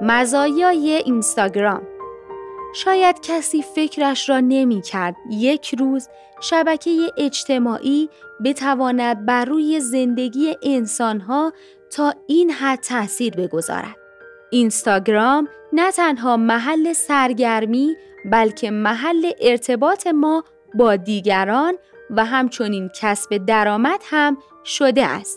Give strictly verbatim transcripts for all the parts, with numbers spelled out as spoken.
مزایای اینستاگرام. شاید کسی فکرش را نمی کرد یک روز شبکه اجتماعی بتواند بر روی زندگی انسانها تا این حد تأثیر بگذارد. اینستاگرام نه تنها محل سرگرمی بلکه محل ارتباط ما با دیگران و همچنین کسب درآمد هم شده است.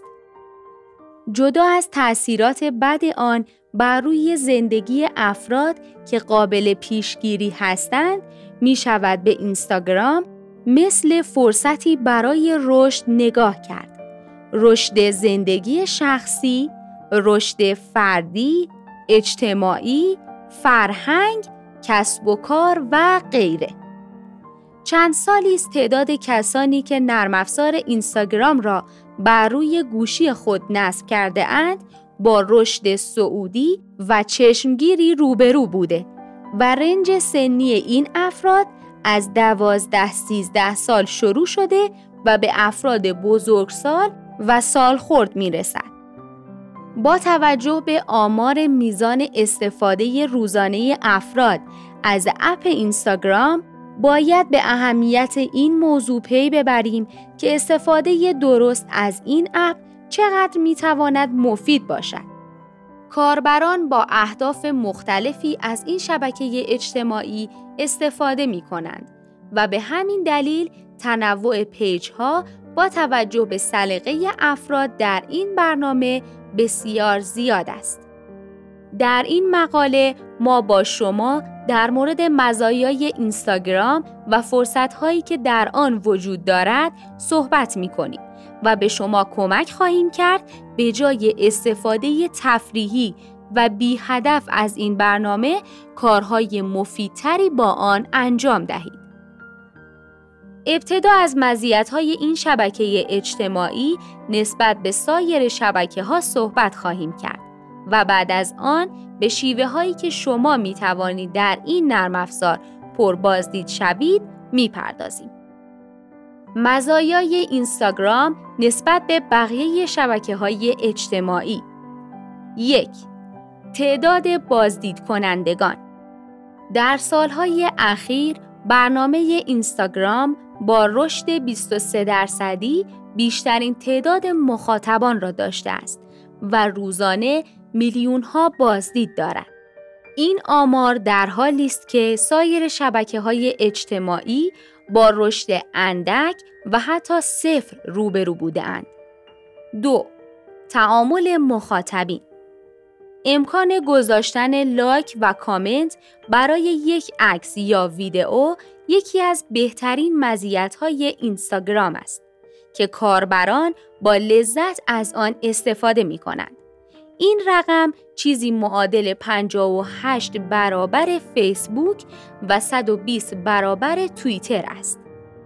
جدا از تأثیرات بد آن بر روی زندگی افراد که قابل پیشگیری هستند، می شود به اینستاگرام مثل فرصتی برای رشد نگاه کرد. رشد زندگی شخصی، رشد فردی، اجتماعی، فرهنگ، کسب و کار و غیره. چند سالی است تعداد کسانی که نرم افزار اینستاگرام را بر روی گوشی خود نصب کرده اند با رشد صعودی و چشمگیری روبرو بوده و رنج سنی این افراد از دوازده سیزده سال شروع شده و به افراد بزرگسال و سالخورد می رسد. با توجه به آمار میزان استفاده روزانه افراد از اپ اینستاگرام، باید به اهمیت این موضوع پی ببریم که استفاده درست از این اپ چقدر میتواند مفید باشد. کاربران با اهداف مختلفی از این شبکه اجتماعی استفاده می کنند و به همین دلیل تنوع پیج ها با توجه به سلیقه افراد در این برنامه بسیار زیاد است. در این مقاله ما با شما در مورد مزایای اینستاگرام و فرصت‌هایی که در آن وجود دارد صحبت می‌کنیم و به شما کمک خواهیم کرد به جای استفاده تفریحی و بی هدف از این برنامه کارهای مفیدتری با آن انجام دهید. ابتدا از مزیت‌های این شبکه اجتماعی نسبت به سایر شبکه‌ها صحبت خواهیم کرد و بعد از آن به شیوه هایی که شما می توانید در این نرم افزار پر بازدید شوید می پردازیم. مزایای اینستاگرام نسبت به بقیه شبکه های اجتماعی. یک. تعداد بازدید کنندگان. در سالهای اخیر برنامه اینستاگرام با رشد بیست و سه درصدی بیشترین تعداد مخاطبان را داشته است و روزانه میلیون ها بازدید دارد. این آمار در حالی است که سایر شبکه‌های اجتماعی با رشد اندک و حتی صفر روبرو بوده‌اند. دو. تعامل مخاطبین. امکان گذاشتن لایک و کامنت برای یک عکس یا ویدئو یکی از بهترین مزیت‌های اینستاگرام است که کاربران با لذت از آن استفاده می‌کنند. این رقم چیزی معادل پنجاه و هشت برابر فیسبوک و صد و بیست برابر توییتر است.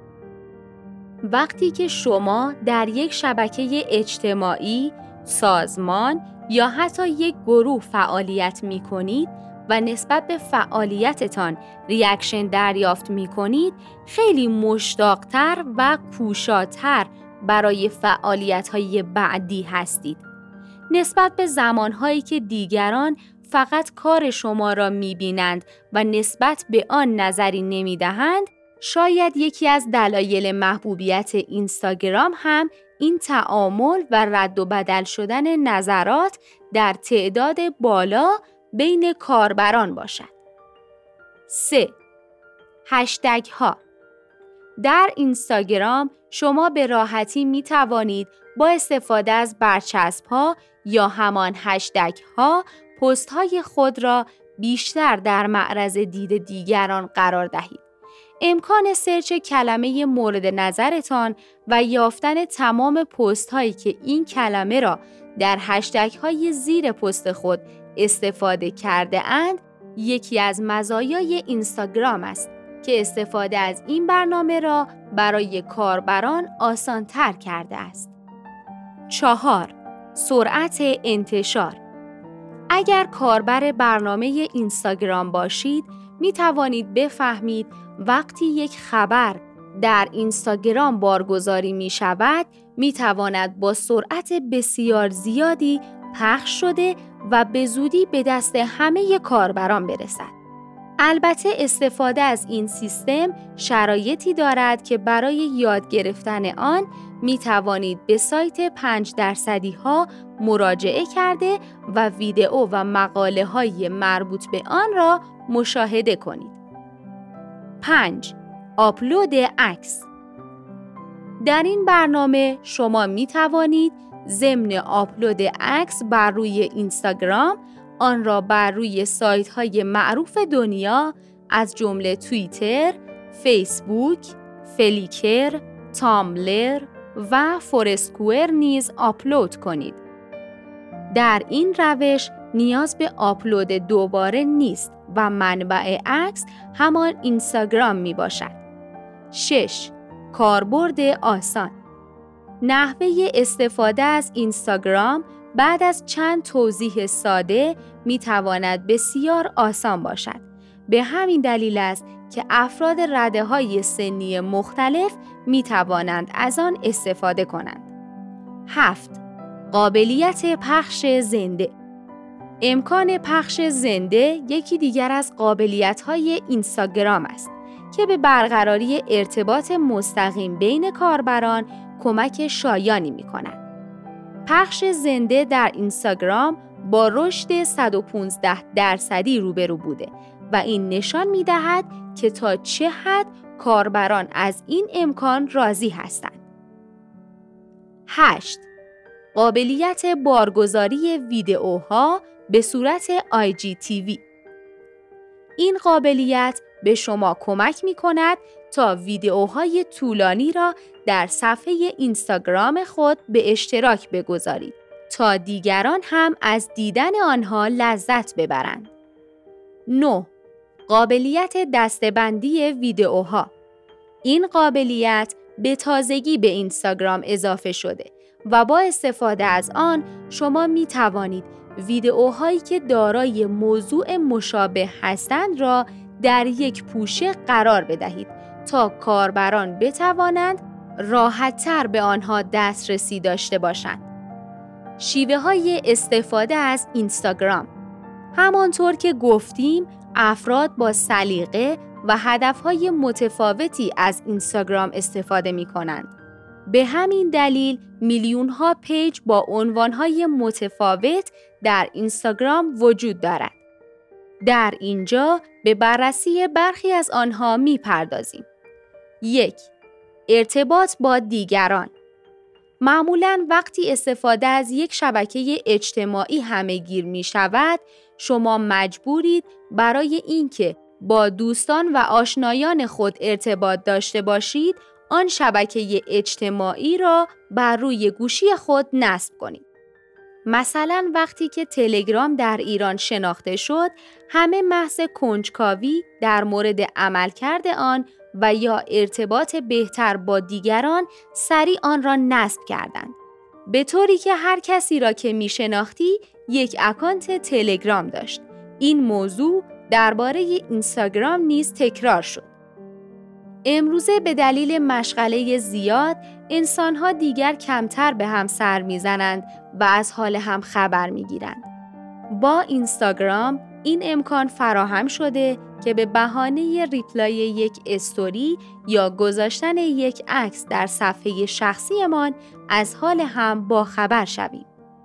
وقتی که شما در یک شبکه اجتماعی، سازمان یا حتی یک گروه فعالیت می کنید و نسبت به فعالیتتان ریاکشن دریافت می کنید، خیلی مشتاق‌تر و کوشاتر برای فعالیت‌های بعدی هستید. نسبت به زمانهایی که دیگران فقط کار شما را می‌بینند و نسبت به آن نظری نمی‌دهند، شاید یکی از دلایل محبوبیت اینستاگرام هم این تعامل و رد و بدل شدن نظرات در تعداد بالا بین کاربران باشد. سه. هشتگ ها. در اینستاگرام شما به راحتی می توانید با استفاده از برچسب ها یا همان هشتگ ها پست های خود را بیشتر در معرض دید دیگران قرار دهید. امکان سرچ کلمه مورد نظرتان و یافتن تمام پست هایی که این کلمه را در هشتگ های زیر پست خود استفاده کرده اند یکی از مزایای اینستاگرام است که استفاده از این برنامه را برای کاربران آسان تر کرده است. چهار. سرعت انتشار. اگر کاربر برنامه اینستاگرام باشید، می توانید بفهمید وقتی یک خبر در اینستاگرام بارگذاری می شود، می تواند با سرعت بسیار زیادی پخش شده و به زودی به دست همه کاربران برسد. البته استفاده از این سیستم شرایطی دارد که برای یاد گرفتن آن می توانید به سایت پنج درصدی ها مراجعه کرده و ویدئو و مقاله های مربوط به آن را مشاهده کنید. پنج. آپلود عکس. در این برنامه شما می توانید ضمن آپلود عکس بر روی اینستاگرام آن را بر روی سایت‌های معروف دنیا از جمله توییتر، فیسبوک، فلیکر، تامبلر و فورسکوئر نیز آپلود کنید. در این روش نیاز به آپلود دوباره نیست و منبع عکس همان اینستاگرام می باشد. شش. کاربرد آسان. نحوه استفاده از اینستاگرام بعد از چند توضیح ساده می تواند بسیار آسان باشد. به همین دلیل است که افراد رده‌های سنی مختلف می توانند از آن استفاده کنند. هفت. قابلیت پخش زنده. امکان پخش زنده یکی دیگر از قابلیت‌های اینستاگرام است که به برقراری ارتباط مستقیم بین کاربران کمک شایانی می‌کند. پخش زنده در اینستاگرام با رشد صد و پانزده درصدی روبرو بوده و این نشان می‌دهد که تا چه حد کاربران از این امکان راضی هستند. هشت. قابلیت بارگذاری ویدئوها به صورت آی جی تی وی. این قابلیت به شما کمک می‌کند تا ویدئوهای طولانی را در صفحه اینستاگرام خود به اشتراک بگذارید تا دیگران هم از دیدن آنها لذت ببرند. نه. قابلیت دسته‌بندی ویدئوها. این قابلیت به تازگی به اینستاگرام اضافه شده و با استفاده از آن شما می توانید ویدئوهایی که دارای موضوع مشابه هستند را در یک پوشه قرار بدهید تا کاربران بتوانند راحت‌تر به آنها دسترسی داشته باشند. شیوه‌های استفاده از اینستاگرام. همانطور که گفتیم، افراد با سلیقه و هدف‌های متفاوتی از اینستاگرام استفاده می‌کنند. به همین دلیل میلیون‌ها پیج با عنوان‌های متفاوت در اینستاگرام وجود دارد. در اینجا به بررسی برخی از آنها می‌پردازیم. یک. ارتباط با دیگران. معمولاً وقتی استفاده از یک شبکه اجتماعی همه‌گیر می‌شود، شما مجبورید برای اینکه با دوستان و آشنایان خود ارتباط داشته باشید، آن شبکه اجتماعی را بر روی گوشی خود نصب کنید. مثلا وقتی که تلگرام در ایران شناخته شد، همه محض کنجکاوی در مورد عملکرد آن و یا ارتباط بهتر با دیگران سریع آن را نصب کردند. به طوری که هر کسی را که می شناختی یک اکانت تلگرام داشت. این موضوع درباره اینستاگرام نیز تکرار شد. امروزه به دلیل مشغله زیاد، انسان‌ها دیگر کمتر به هم سر می‌زنند و از حال هم خبر می‌گیرند. با اینستاگرام این امکان فراهم شده که به بهانه ریپلای یک استوری یا گذاشتن یک عکس در صفحه شخصیمان از حال هم باخبر شویم.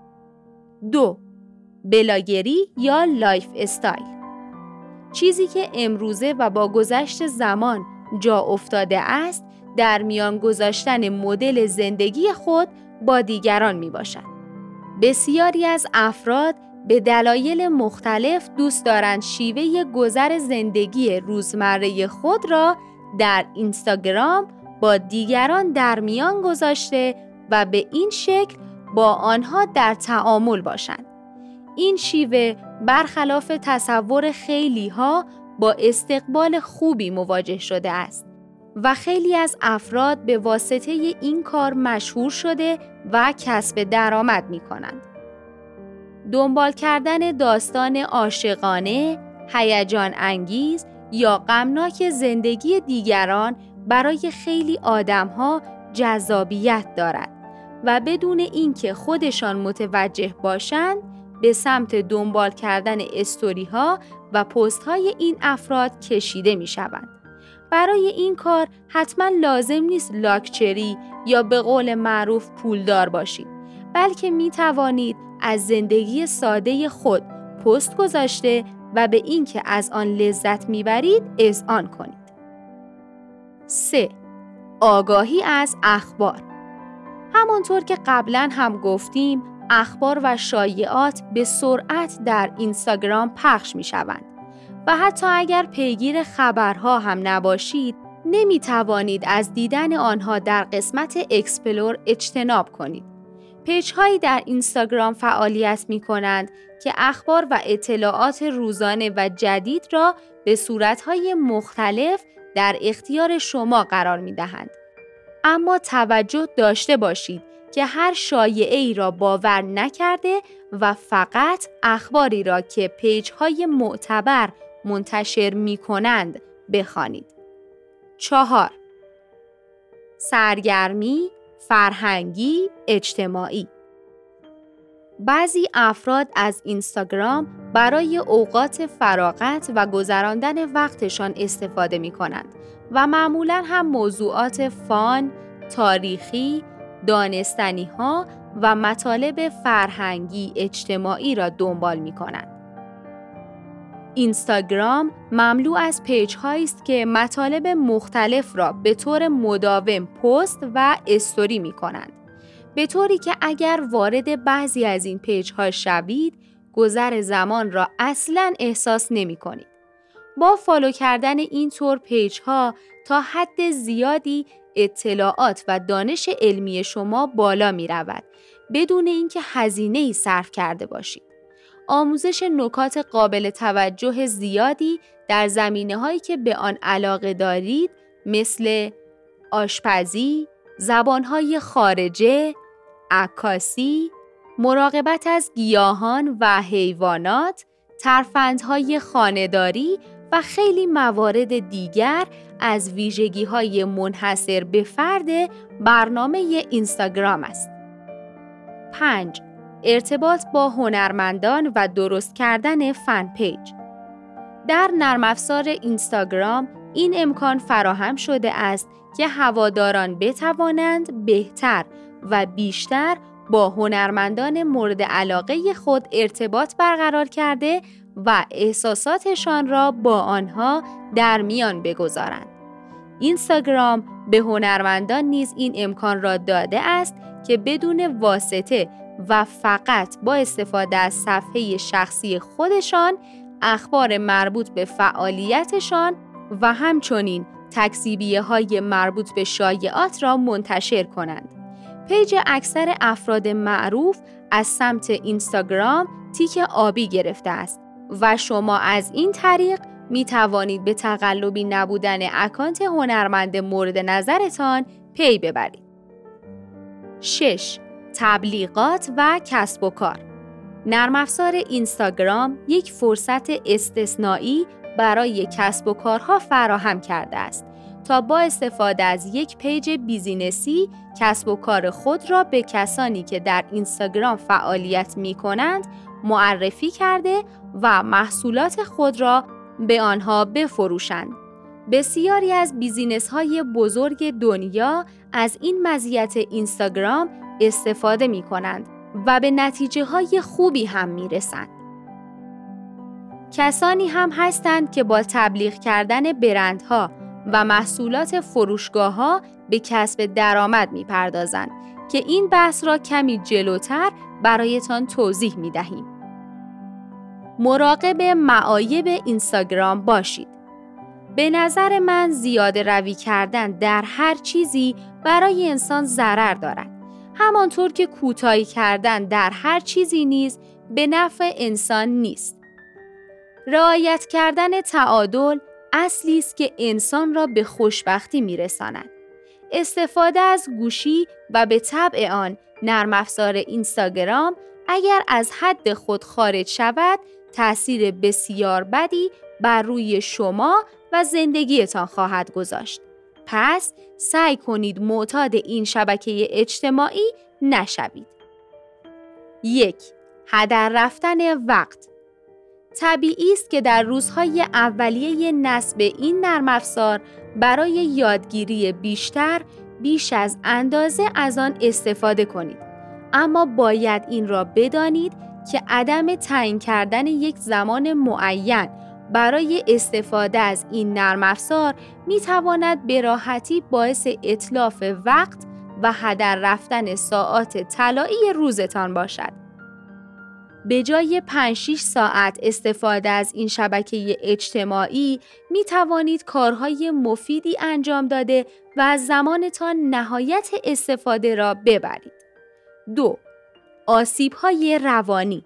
دو. بلاگری یا لایف استایل. چیزی که امروزه و با گذشت زمان جا افتاده است، در میان گذاشتن مدل زندگی خود با دیگران می باشد. بسیاری از افراد به دلایل مختلف دوست دارند شیوه گذر زندگی روزمره خود را در اینستاگرام با دیگران در میان گذاشته و به این شکل با آنها در تعامل باشند. این شیوه برخلاف تصور خیلی‌ها با استقبال خوبی مواجه شده است و خیلی از افراد به واسطه این کار مشهور شده و کسب درآمد می‌کنند. دنبال کردن داستان عاشقانه، هیجان انگیز یا غمناک زندگی دیگران برای خیلی آدم‌ها جذابیت دارد و بدون اینکه خودشان متوجه باشند، به سمت دنبال کردن استوری ها و پست های این افراد کشیده می شوند. برای این کار حتما لازم نیست لاکچری یا به قول معروف پولدار باشید، بلکه می توانید از زندگی ساده خود پست گذاشته و به این که از آن لذت می برید اذعان کنید. سه. آگاهی از اخبار. همانطور که قبلا هم گفتیم، اخبار و شایعات به سرعت در اینستاگرام پخش می شوند و حتی اگر پیگیر خبرها هم نباشید، نمی توانید از دیدن آنها در قسمت اکسپلور اجتناب کنید. پیج‌هایی در اینستاگرام فعالیت می کنند که اخبار و اطلاعات روزانه و جدید را به صورت‌های مختلف در اختیار شما قرار می دهند. اما توجه داشته باشید که هر شایعه‌ای را باور نکرده و فقط اخباری را که پیج‌های معتبر منتشر می کنند بخوانید. چهار. سرگرمی، فرهنگی، اجتماعی. بعضی افراد از اینستاگرام برای اوقات فراغت و گذراندن وقتشان استفاده می کنند و معمولاً هم موضوعات فان، تاریخی، دانستنی ها و مطالب فرهنگی اجتماعی را دنبال می کنند. اینستاگرام مملو از پیج هایی است که مطالب مختلف را به طور مداوم پست و استوری می کنند، به طوری که اگر وارد بعضی از این پیج ها شوید، گذر زمان را اصلاً احساس نمی کنید. با فالو کردن این طور پیج ها تا حد زیادی اطلاعات و دانش علمی شما بالا می رود بدون اینکه هزینه‌ای صرف کرده باشید. آموزش نکات قابل توجه زیادی در زمینه‌هایی که به آن علاقه دارید مثل آشپزی، زبان‌های خارجه، عکاسی، مراقبت از گیاهان و حیوانات، ترفندهای خانه‌داری و خیلی موارد دیگر از ویژگی‌های منحصر به فرد برنامه اینستاگرام است. پنج. ارتباط با هنرمندان و درست کردن فن پیج. در نرم افزار اینستاگرام این امکان فراهم شده است که هواداران بتوانند بهتر و بیشتر با هنرمندان مورد علاقه خود ارتباط برقرار کرده و احساساتشان را با آنها در میان بگذارند. اینستاگرام به هنرمندان نیز این امکان را داده است که بدون واسطه و فقط با استفاده از صفحه شخصی خودشان اخبار مربوط به فعالیتشان و همچنین تکذیبیه‌های مربوط به شایعات را منتشر کنند. پیج اکثر افراد معروف از سمت اینستاگرام تیک آبی گرفته است و شما از این طریق می توانید به تقلبی نبودن اکانت هنرمند مورد نظرتان پی ببرید. شش. تبلیغات و کسب و کار. نرم افزار اینستاگرام یک فرصت استثنایی برای کسب و کارها فراهم کرده است تا با استفاده از یک پیج بیزینسی کسب و کار خود را به کسانی که در اینستاگرام فعالیت می کنند معرفی کرده و محصولات خود را به آنها بفروشند. بسیاری از بیزینس‌های بزرگ دنیا از این مزیت اینستاگرام استفاده می کنند و به نتیجه های خوبی هم می رسند. کسانی هم هستند که با تبلیغ کردن برندها و محصولات فروشگاه‌ها به کسب درآمد می پردازند که این بحث را کمی جلوتر برایتان توضیح می دهیم. مراقب معایب اینستاگرام باشید. به نظر من زیاده روی کردن در هر چیزی برای انسان ضرر دارد. همانطور که کوتاهی کردن در هر چیزی نیز به نفع انسان نیست. رعایت کردن تعادل اصلی است که انسان را به خوشبختی می‌رساند. استفاده از گوشی و به طبع آن نرم افزار اینستاگرام اگر از حد خود خارج شود، تأثیر بسیار بدی بر روی شما و زندگیتان خواهد گذاشت. پس سعی کنید معتاد این شبکه اجتماعی نشوید. یک. هدر رفتن وقت. طبیعی است که در روزهای اولیه نصب این نرم افزار برای یادگیری بیشتر بیش از اندازه از آن استفاده کنید. اما باید این را بدانید که عدم تعیین کردن یک زمان معین برای استفاده از این نرم افزار می تواند به راحتی باعث اتلاف وقت و هدر رفتن ساعات طلایی روزتان باشد. به جای پنج شش ساعت استفاده از این شبکه اجتماعی می توانید کارهای مفیدی انجام داده و از زمانتان نهایت استفاده را ببرید. دو. آسیب‌های روانی.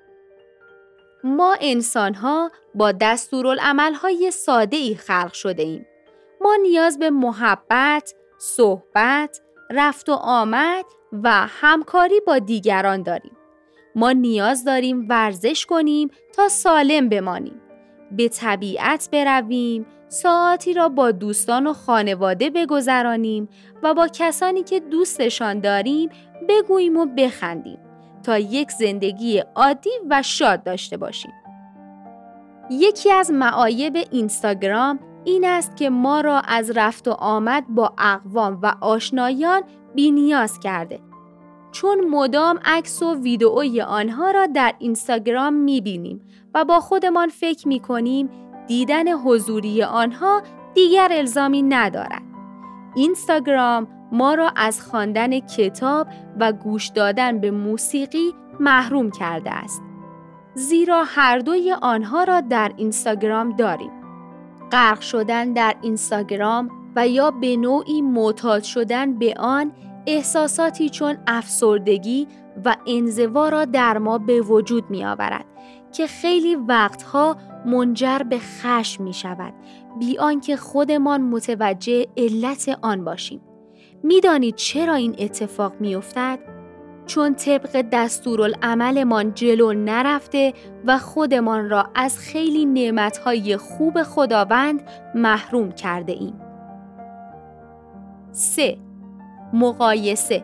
ما انسان‌ها با دستورالعمل‌های ساده‌ای خلق شده ایم. ما نیاز به محبت، صحبت، رفت و آمد و همکاری با دیگران داریم. ما نیاز داریم ورزش کنیم تا سالم بمانیم. به طبیعت برویم، ساعاتی را با دوستان و خانواده بگذرانیم و با کسانی که دوستشان داریم بگوییم و بخندیم تا یک زندگی عادی و شاد داشته باشیم. یکی از معایب اینستاگرام این است که ما را از رفت و آمد با اقوام و آشنایان بی‌نیاز کرده، چون مدام عکس و ویدئوی آنها را در اینستاگرام می‌بینیم و با خودمان فکر می‌کنیم دیدن حضوری آنها دیگر الزامی ندارد. اینستاگرام ما را از خواندن کتاب و گوش دادن به موسیقی محروم کرده است. زیرا هر دوی آنها را در اینستاگرام داریم. غرق شدن در اینستاگرام و یا به نوعی معتاد شدن به آن احساساتی چون افسردگی و انزوا را در ما به وجود می آورد که خیلی وقتها منجر به خشم می شود بی آنکه خودمان متوجه علت آن باشیم. می دانید چرا این اتفاق می افتد؟ چون طبق دستورالعملمان جلو نرفته و خودمان را از خیلی نعمتهای خوب خداوند محروم کرده ایم. سه. مقایسه.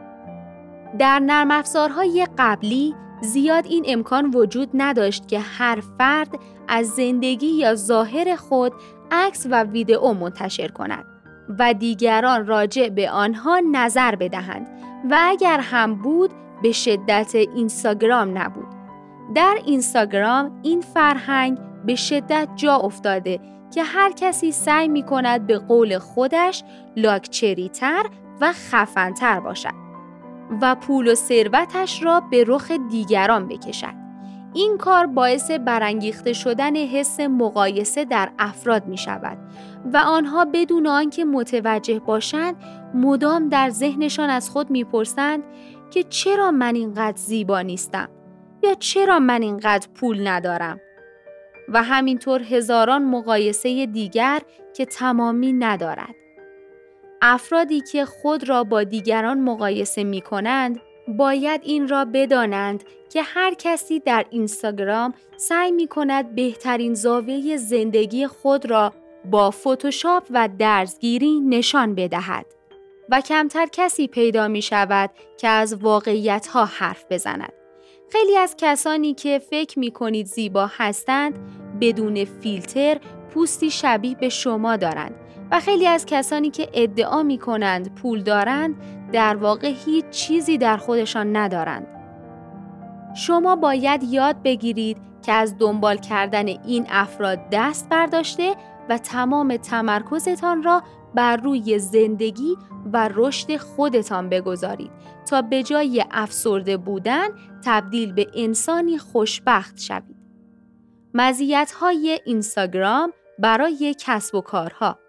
در نرم افزارهای قبلی زیاد این امکان وجود نداشت که هر فرد از زندگی یا ظاهر خود عکس و ویدئو منتشر کند و دیگران راجع به آنها نظر بدهند و اگر هم بود به شدت اینستاگرام نبود. در اینستاگرام این فرهنگ به شدت جا افتاده که هر کسی سعی می کند به قول خودش لاکچری تر و خفن‌تر باشد و پول و ثروتش را به رخ دیگران بکشد. این کار باعث برانگیخته شدن حس مقایسه در افراد می شود و آنها بدون آنکه متوجه باشند مدام در ذهنشان از خود می پرسند که چرا من اینقدر زیبا نیستم یا چرا من اینقدر پول ندارم و همینطور هزاران مقایسه دیگر که تمامی ندارد. افرادی که خود را با دیگران مقایسه می کنند باید این را بدانند که هر کسی در اینستاگرام سعی می کند بهترین زاویه زندگی خود را با فتوشاپ و درزگیری نشان بدهد و کمتر کسی پیدا می شود که از واقعیت ها حرف بزند. خیلی از کسانی که فکر می کنید زیبا هستند بدون فیلتر پوستی شبیه به شما دارند و خیلی از کسانی که ادعا می کنند پول دارند در واقع هیچ چیزی در خودشان ندارند. شما باید یاد بگیرید که از دنبال کردن این افراد دست برداشته و تمام تمرکزتان را بر روی زندگی و رشد خودتان بگذارید تا به جای افسرده بودن تبدیل به انسانی خوشبخت شوید. مزیت‌های اینستاگرام برای کسب و کارها.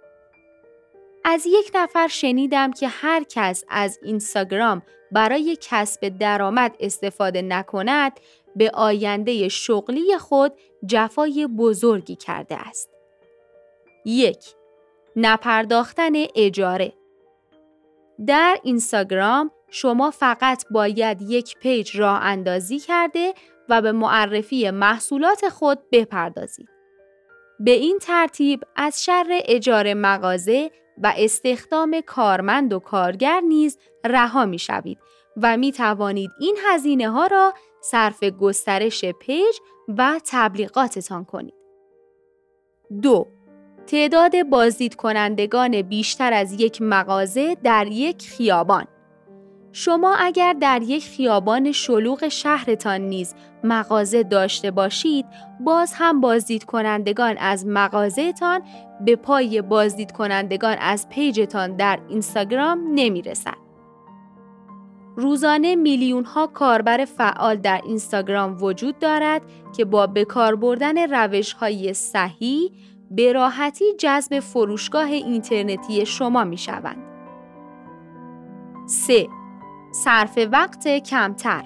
از یک نفر شنیدم که هر کس از اینستاگرام برای کسب درآمد استفاده نکند به آینده شغلی خود جفای بزرگی کرده است. یک. نپرداختن اجاره. در اینستاگرام شما فقط باید یک پیج راه اندازی کرده و به معرفی محصولات خود بپردازید. به این ترتیب از شر اجاره مغازه و استخدام کارمند و کارگر نیز رها می شوید و می توانید این هزینه ها را صرف گسترش پیج و تبلیغاتتان کنید. دو. تعداد بازدید کنندگان بیشتر از یک مغازه در یک خیابان. شما اگر در یک خیابان شلوغ شهرتان نیز مغازه داشته باشید، باز هم بازدید کنندگان از مغازه‌تان به پای بازدید کنندگان از پیجتان در اینستاگرام نمی رسد. روزانه میلیون ها کاربر فعال در اینستاگرام وجود دارد که با بکار بردن روش های صحیح به راحتی جذب فروشگاه اینترنتی شما می شوند. سه. صرف وقت کمتر.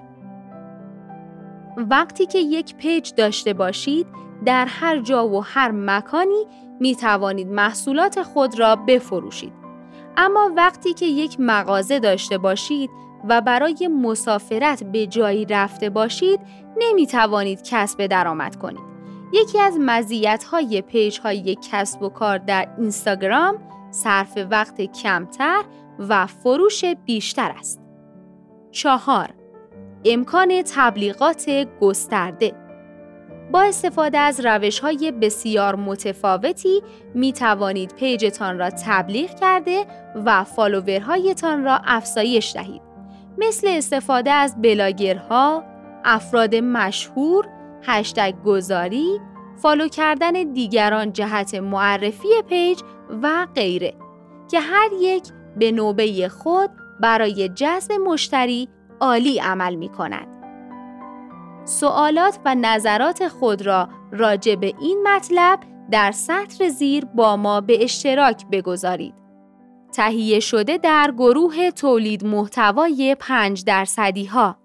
وقتی که یک پیج داشته باشید، در هر جا و هر مکانی می توانید محصولات خود را بفروشید. اما وقتی که یک مغازه داشته باشید و برای مسافرت به جایی رفته باشید، نمی توانید کسب درآمد کنید. یکی از مزیت‌های پیج‌های کسب و کار در اینستاگرام صرف وقت کمتر و فروش بیشتر است. چهار. امکان تبلیغات گسترده. با استفاده از روش‌های بسیار متفاوتی می توانید پیجتان را تبلیغ کرده و فالوورهایتان را افزایش دهید. مثل استفاده از بلاگرها، افراد مشهور، هشتگ گذاری، فالو کردن دیگران جهت معرفی پیج و غیره که هر یک به نوبه خود برای جذب مشتری عالی عمل می کند. سوالات و نظرات خود را راجع به این مطلب در سطر زیر با ما به اشتراک بگذارید. تهیه شده در گروه تولید محتوای پنج درصدی ها.